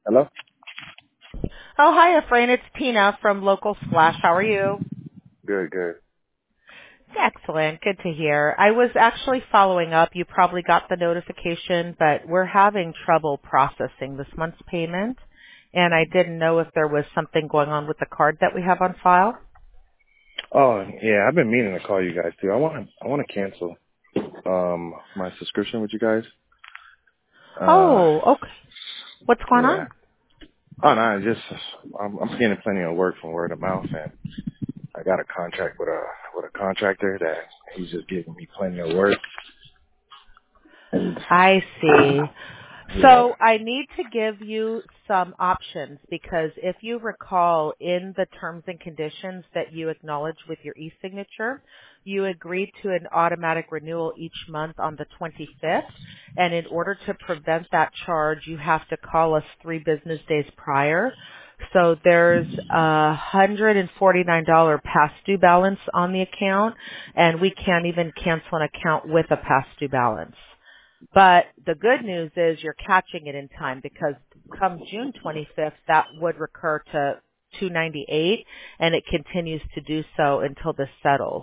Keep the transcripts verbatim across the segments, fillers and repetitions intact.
Hello? Oh, hi, Efrain. It's Tina from Local Splash. How are you? Good, good. Excellent. Good to hear. I was actually following up. You probably got the notification, but we're having trouble processing this month's payment, and I didn't know if there was something going on with the card that we have on file. Oh, yeah, I've been meaning to call you guys too. I want to, I want to cancel, um, my subscription with you guys. Uh, Oh, okay. What's going yeah. on? Oh, no, I just, I'm, I'm getting plenty of work from word of mouth, and I got a contract with a, with a contractor that he's just giving me plenty of work. And, I see. yeah. So I need to give you some options because if you recall in the terms and conditions that you acknowledge with your e-signature, you agreed to an automatic renewal each month on the twenty-fifth. And in order to prevent that charge, you have to call us three business days prior. So there's a one hundred forty-nine dollars past due balance on the account, and we can't even cancel an account with a past due balance. But the good news is you're catching it in time because come June twenty-fifth, that would recur to two ninety-eight, and it continues to do so until this settles.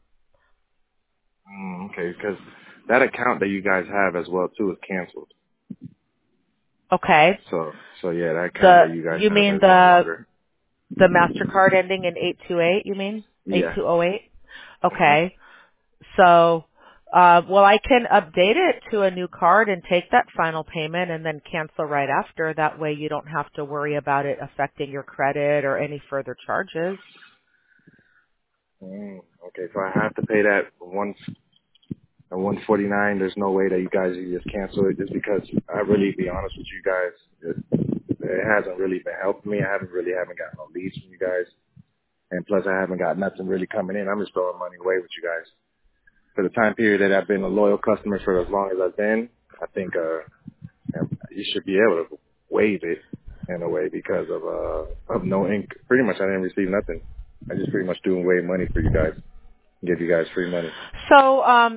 Mm, okay, because that account that you guys have as well too is canceled. Okay. So, so yeah, that account The that you guys you have mean is no the longer. the Mastercard ending in eight two eight? You mean eight Yeah. two zero eight? hmm Okay. So, uh, well, I can update it to a new card and take that final payment and then cancel right after. That way you don't have to worry about it affecting your credit or any further charges. Mm, okay, so I have to pay that once. At one forty-nine, there's no way that you guys you just cancel it just because I really be honest with you guys, it, it hasn't really been helping me. I haven't really haven't gotten no leads from you guys. And plus I haven't got nothing really coming in. I'm just throwing money away with you guys. For the time period that I've been a loyal customer for as long as I've been, I think uh you should be able to waive it in a way because of uh of no ink. Pretty much I didn't receive nothing. I just pretty much threw away money for you guys. Give you guys free money. So, um,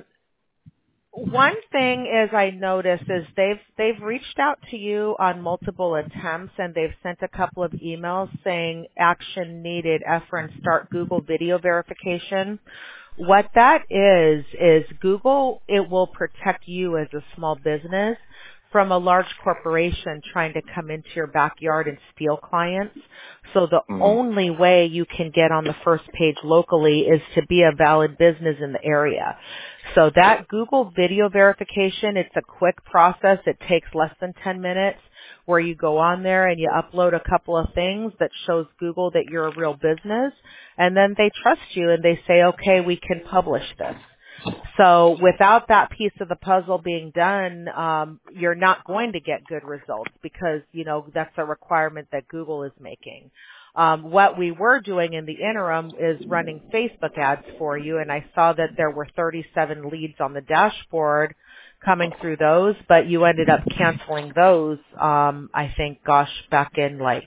one thing is I noticed is they've they've reached out to you on multiple attempts and they've sent a couple of emails saying action needed, Efren, start Google video verification. What that is is Google, it will protect you as a small business from a large corporation trying to come into your backyard and steal clients. So the Mhm. only way you can get on the first page locally is to be a valid business in the area. So that Google video verification, it's a quick process. It takes less than ten minutes where you go on there and you upload a couple of things that shows Google that you're a real business. And then they trust you and they say, okay, we can publish this. So without that piece of the puzzle being done, um, you're not going to get good results because, you know, that's a requirement that Google is making. Um, what we were doing in the interim is running Facebook ads for you, and I saw that there were thirty-seven leads on the dashboard coming through those, but you ended up canceling those, um, I think, gosh, back in like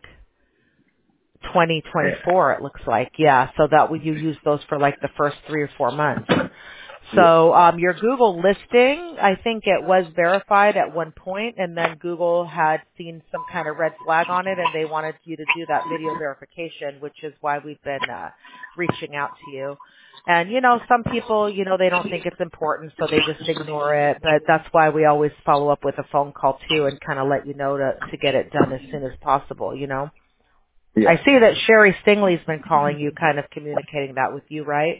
twenty twenty-four, it looks like. Yeah, so that would you use those for like the first three or four months. Yeah. So um, your Google listing, I think it was verified at one point, and then Google had seen some kind of red flag on it, and they wanted you to do that video verification, which is why we've been uh, reaching out to you. And, you know, some people, you know, they don't think it's important, so they just ignore it, but that's why we always follow up with a phone call, too, and kind of let you know to, to get it done as soon as possible, you know. I Yeah. see that Sherry Stingley's been calling you, kind of communicating that with you, right?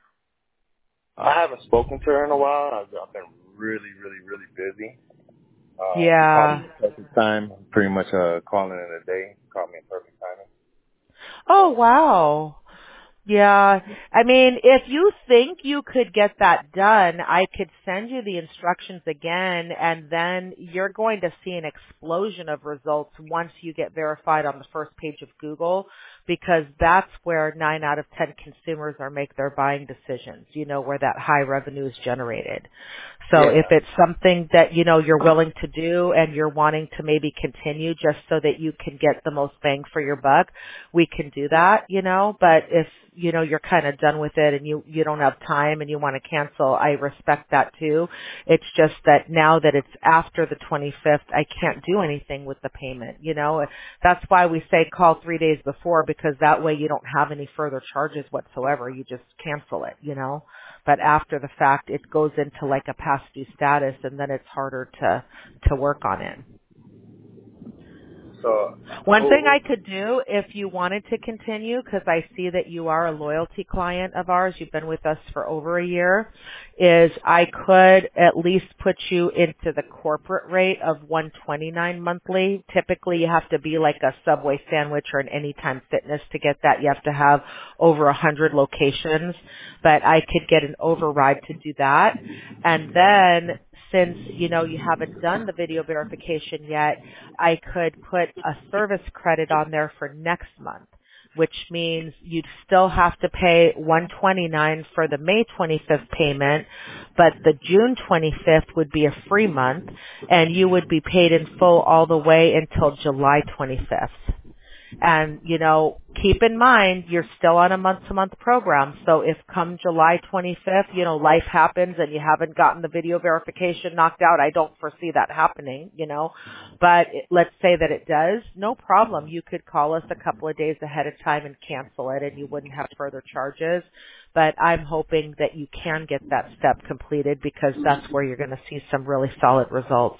I haven't spoken to her in a while. I've, I've been really, really, really busy. Uh, you called me Yeah. at perfect time. Pretty much uh, calling in a day. Called me in perfect timing. Oh, So, wow. Yeah. I mean, if you think you could get that done, I could send you the instructions again, and then you're going to see an explosion of results once you get verified on the first page of Google. because that's where nine out of ten consumers are make their buying decisions, you know, where that high revenue is generated. So Yeah. if it's something that, you know, you're willing to do and you're wanting to maybe continue just so that you can get the most bang for your buck, we can do that, you know, but if, you know, you're kind of done with it and you, you don't have time and you want to cancel, I respect that too. It's just that now that it's after the twenty-fifth, I can't do anything with the payment, you know. That's why we say call three days before, because that way you don't have any further charges whatsoever. You just cancel it, you know. But after the fact, it goes into like a past due status, and then it's harder to to work on it. So, One thing oh, I could do if you wanted to continue, because I see that you are a loyalty client of ours, you've been with us for over a year, is I could at least put you into the corporate rate of one twenty-nine monthly. Typically you have to be like a Subway sandwich or an Anytime Fitness to get that. You have to have over a hundred locations, but I could get an override to do that. And then since, you know, you haven't done the video verification yet, I could put a service credit on there for next month, which means you'd still have to pay one twenty-nine for the May twenty-fifth payment, but the June twenty-fifth would be a free month, and you would be paid in full all the way until July twenty-fifth. And, you know, keep in mind, you're still on a month-to-month program. So if come July twenty-fifth, you know, life happens and you haven't gotten the video verification knocked out, I don't foresee that happening, you know. But it, let's say that it does, no problem. You could call us a couple of days ahead of time and cancel it, and you wouldn't have further charges. But I'm hoping that you can get that step completed, because that's where you're going to see some really solid results.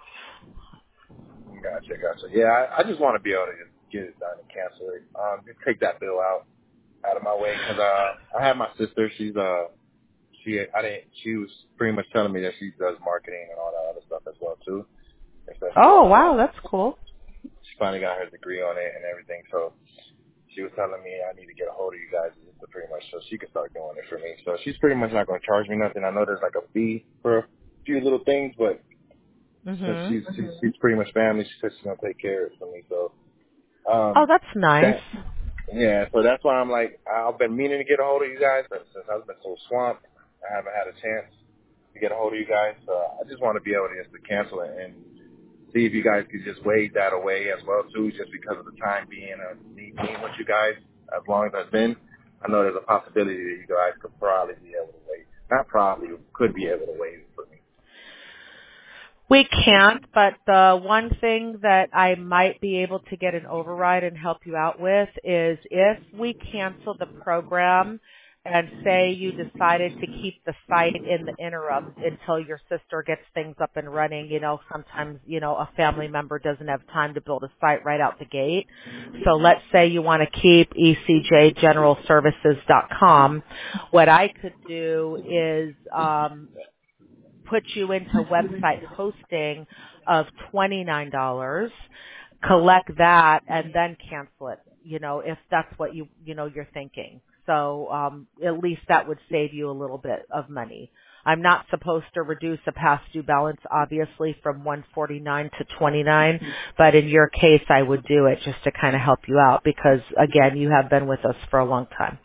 gotcha, gotcha. Yeah, I, I just want to be able to just get it done and cancel it. Um, just take that bill out out of my way, because uh, I have my sister. She's uh, she I didn't. She was pretty much telling me that she does marketing and all that other stuff as well too. Especially, Oh, uh, wow, that's cool. she finally got her degree on it and everything. So she was telling me I need to get a hold of you guys just to pretty much so she can start doing it for me. So she's pretty much not going to charge me nothing. I know there's like a fee for a few little things, but since Mhm. she's she's, she's pretty much family, she said she's going to take care of it for me. So Oh, um, that's nice. that yeah. So that's why I'm like I've been meaning to get a hold of you guys, but since I've been so swamped, I haven't had a chance to get a hold of you guys. So I just want to be able to just to cancel it and see if you guys could just waive that away as well too, just because of the time being of me being with you guys as long as I've been. I know there's a possibility that you guys could probably be able to waive. Not probably, could be able to waive it for me. We can't, but the one thing that I might be able to get an override and help you out with is if we cancel the program and say you decided to keep the site in the interim until your sister gets things up and running, you know, sometimes, you know, a family member doesn't have time to build a site right out the gate. So let's say you want to keep E C J general services dot com. What I could do is, um, put you into website hosting of twenty-nine dollars, collect that, and then cancel it, you know, if that's what you, you know, you're thinking. So, um, at least that would save you a little bit of money. I'm not supposed to reduce a past due balance, obviously, from one forty-nine to twenty-nine, but in your case, I would do it just to kind of help you out because, again, you have been with us for a long time.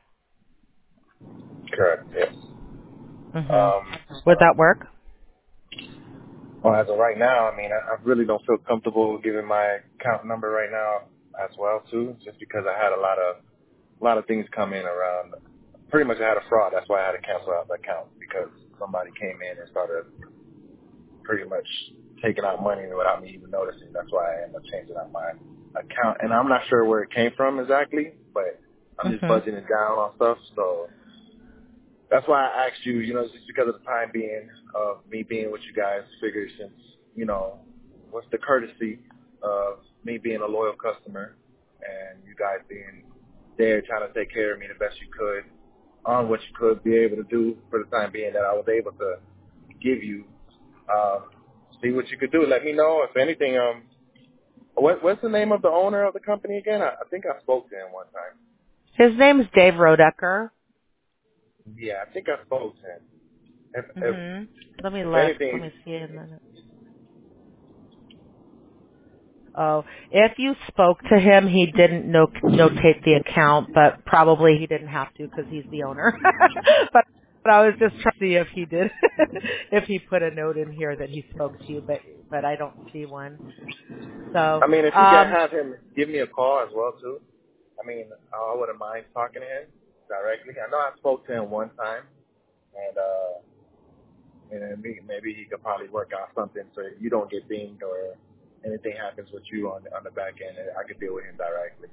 Correct, yes. hmm Um, Would that work? well, as of right now, I mean, I, I really don't feel comfortable giving my account number right now as well too, just because I had a lot of a lot of things come in around. Pretty much I had a fraud. That's why I had to cancel out the account because somebody came in and started pretty much taking out money without me even noticing. That's why I ended up changing out my account. And I'm not sure where it came from exactly, but I'm just hmm budgeting down on stuff. So that's why I asked you, you know, just because of the time being of me being with you guys, figured since, you know, what's the courtesy of me being a loyal customer and you guys being there trying to take care of me the best you could on what you could be able to do for the time being that I was able to give you. Um, see what you could do. Let me know if anything. Um, what, what's the name of the owner of the company again? I, I think I spoke to him one time. His name is Dave Rodecker. Yeah, I think I spoke to him. If, if, hmm Let me if look. Let anything, me see a minute. Oh, if you spoke to him, he didn't no- notate the account, but probably he didn't have to because he's the owner. but, but I was just trying to see if he did, if he put a note in here that he spoke to you, but but I don't see one. So, I mean, if you can um, have him give me a call as well too. I mean, I wouldn't mind talking to him directly. I know I spoke to him one time, and uh, and then maybe maybe he could probably work out something so you don't get dinged or anything happens with you on on the back end, and I could deal with him directly.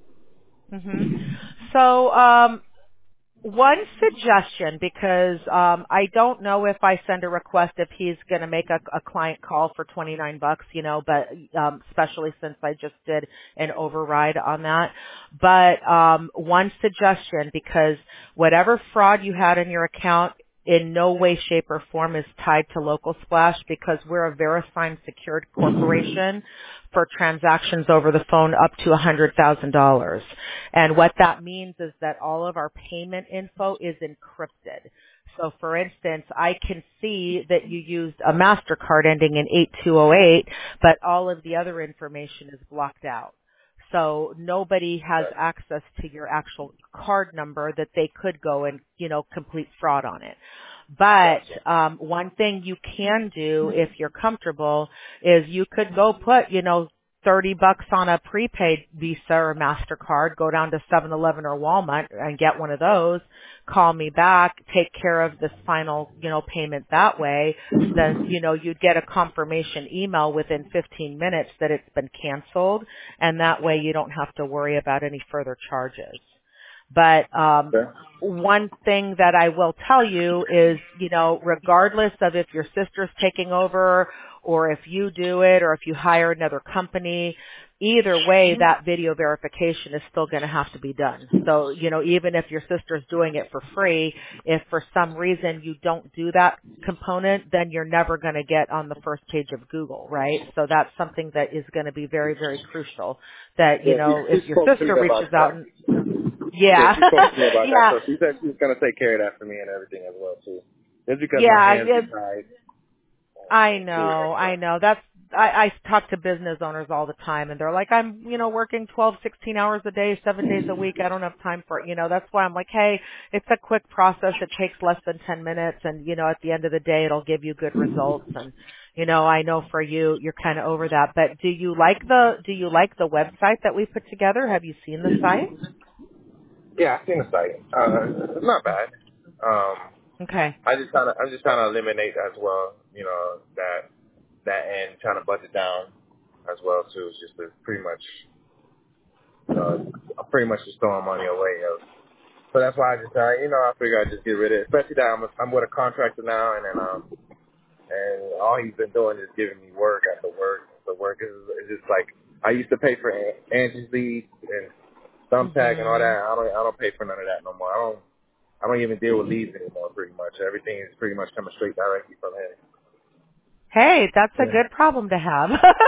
mhm. So, um, one suggestion, because um, I don't know if I send a request if he's going to make a, a client call for twenty-nine bucks, you know, but um, especially since I just did an override on that. But um, one suggestion, because whatever fraud you had in your account in no way, shape, or form is tied to Local Splash, because we're a VeriSign secured corporation for transactions over the phone up to one hundred thousand dollars. And what that means is that all of our payment info is encrypted. So for instance, I can see that you used a MasterCard ending in eight two zero eight, but all of the other information is blocked out. So nobody has Okay. access to your actual card number that they could go and, you know, complete fraud on it. But Gotcha. um, one thing you can do if you're comfortable is you could go put, you know, thirty bucks on a prepaid Visa or MasterCard, go down to seven eleven or Walmart and get one of those, call me back, take care of this final, you know, payment that way. Then, you know, you'd get a confirmation email within fifteen minutes that it's been canceled, and that way you don't have to worry about any further charges. But um Okay. one thing that I will tell you is, you know, regardless of if your sister's taking over or if you do it or if you hire another company, either way that video verification is still going to have to be done. So, you know, even if your sister's doing it for free, if for some reason you don't do that component, then you're never going to get on the first page of Google, right? So that's something that is going to be very, very crucial that, you Yeah, she, know, she if your spoke to me sister reaches about out that. and Yeah, yeah. she spoke to me about that. yeah. So she said she was gonna take care of that for me and everything as well too. Just because my Yeah, hands yeah, get tied. I Uh, too, know, so. I know. That's I, I talk to business owners all the time, and they're like, I'm, you know, working twelve, sixteen hours a day, seven days a week. I don't have time for it. You know, that's why I'm like, hey, it's a quick process. It takes less than ten minutes, and you know, at the end of the day, it'll give you good results. And you know, I know for you, you're kind of over that. But do you like the do you like the website that we put together? Have you seen the site? Yeah, I've seen the site. Uh, it's not bad. Um, Okay. I just kind of, I'm just trying to eliminate as well, you know, that that end, trying to budget down as well too. It's just to pretty much, you know, I'm pretty much just throwing money away. Yo. So that's why I just, uh, you know, I figure I just get rid of it. Especially that I'm, I'm with a contractor now, and then um, and all he's been doing is giving me work after work. The work is, is just like I used to pay for An- Angie's Lead and Thumbtack and all Mhm. that. I don't, I don't pay for none of that no more. I don't. I don't even deal with leads anymore, pretty much. Everything is pretty much coming straight directly from him. Hey, that's a Yeah. good problem to have.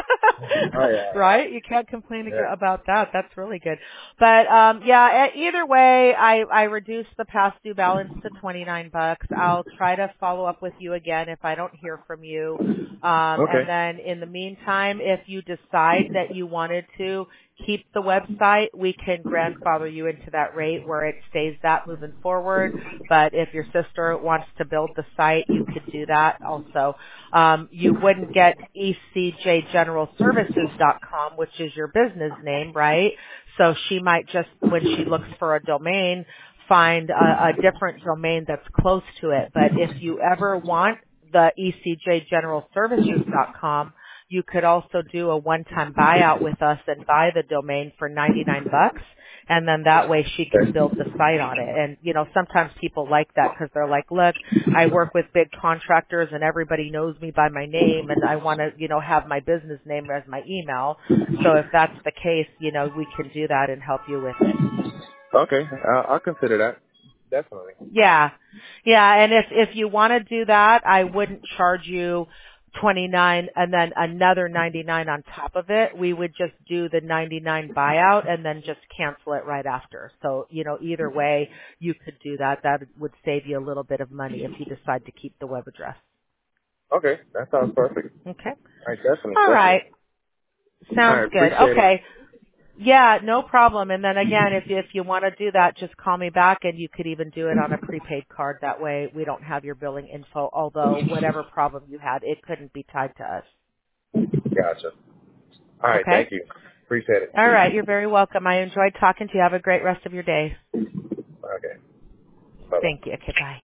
Oh, yeah. Right? You can't complain ag- Yeah. about that. That's really good. But um yeah, e- either way, I I reduced the past due balance to twenty-nine bucks. I'll try to follow up with you again if I don't hear from you. Um and Okay. then in the meantime, if you decide that you wanted to keep the website, we can grandfather you into that rate where it stays that moving forward. But if your sister wants to build the site, you could do that also. Um, you wouldn't get E C J general services dot com, which is your business name, right? So she might just, when she looks for a domain, find a, a different domain that's close to it. But if you ever want the E C J general services dot com, you could also do a one-time buyout with us and buy the domain for ninety-nine bucks. And then that way she can build the site on it. And, you know, sometimes people like that because they're like, look, I work with big contractors and everybody knows me by my name and I want to, you know, have my business name as my email. So if that's the case, you know, we can do that and help you with it. Okay. I'll, I'll consider that. Definitely. Yeah. Yeah. And if, if you want to do that, I wouldn't charge you twenty-nine and then another ninety-nine on top of it. We would just do the ninety-nine buyout and then just cancel it right after. So, you know, either way you could do that. That would save you a little bit of money if you decide to keep the web address. Okay. That sounds perfect. Okay. All right. Definitely. All right. Definitely. All Sounds right, good. appreciate it. Okay. Yeah, no problem. And then again, if if you want to do that, just call me back, and you could even do it on a prepaid card. That way, we don't have your billing info. Although whatever problem you had, it couldn't be tied to us. Gotcha. All right, Okay. thank you. Appreciate it. All right. You're very welcome. I enjoyed talking to you. Have a great rest of your day. Okay. Bye bye. Thank you. Okay. Bye.